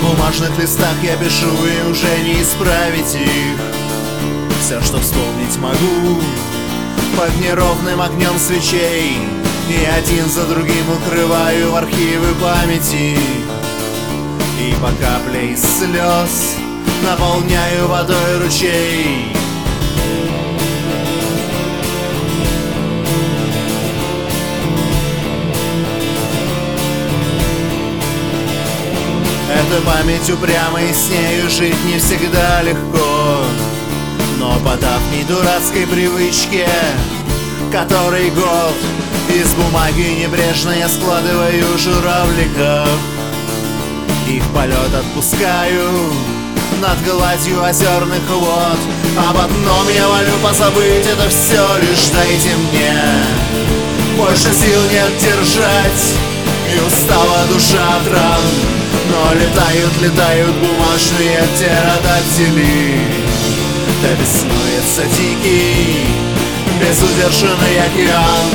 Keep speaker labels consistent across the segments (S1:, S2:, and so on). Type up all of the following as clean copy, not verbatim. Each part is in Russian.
S1: бумажных листах я пишу, и уже не исправить их. Все, что вспомнить могу, под неровным огнем свечей, и один за другим укрываю в архивы памяти. И по капле из слез наполняю водой ручей. Эта память упряма, и с нею жить не всегда легко. Но по давней дурацкой привычке, который год, из бумаги небрежно я складываю журавликов. Их полет отпускаю над гладью озерных вод. Об одном я молю позабыть это все, лишь дайте мне. Больше сил нет держать, и устала душа от ран. Но летают бумажные птеродактили. Да беснуется дикий, безудержанный океан.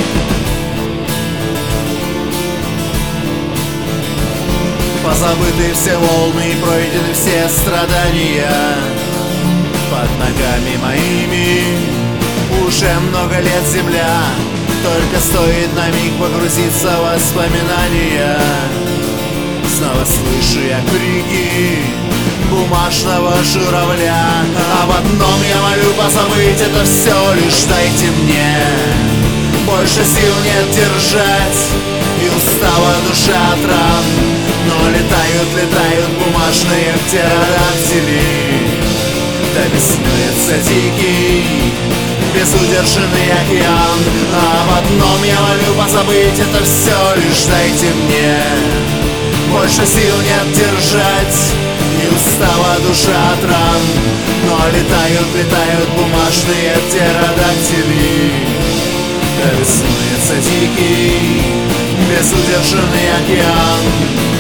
S1: Позабыты все волны и пройдены все страдания. Под ногами моими уже много лет земля. Только стоит на миг погрузиться в воспоминания. Снова слышу я крики бумажного журавля. Об одном я молю позабыть это все, лишь дайте мне. Больше сил нет держать, и устала душа от ран. Но летают бумажные птеродактили. Да беснуется дикий, безудержанный океан. Об одном я молю позабыть это все, лишь дайте мне. Больше сил нет держать, и устала душа от ран. Но летают бумажные птеродактили. Да беснуется дикий, безудержанный океан.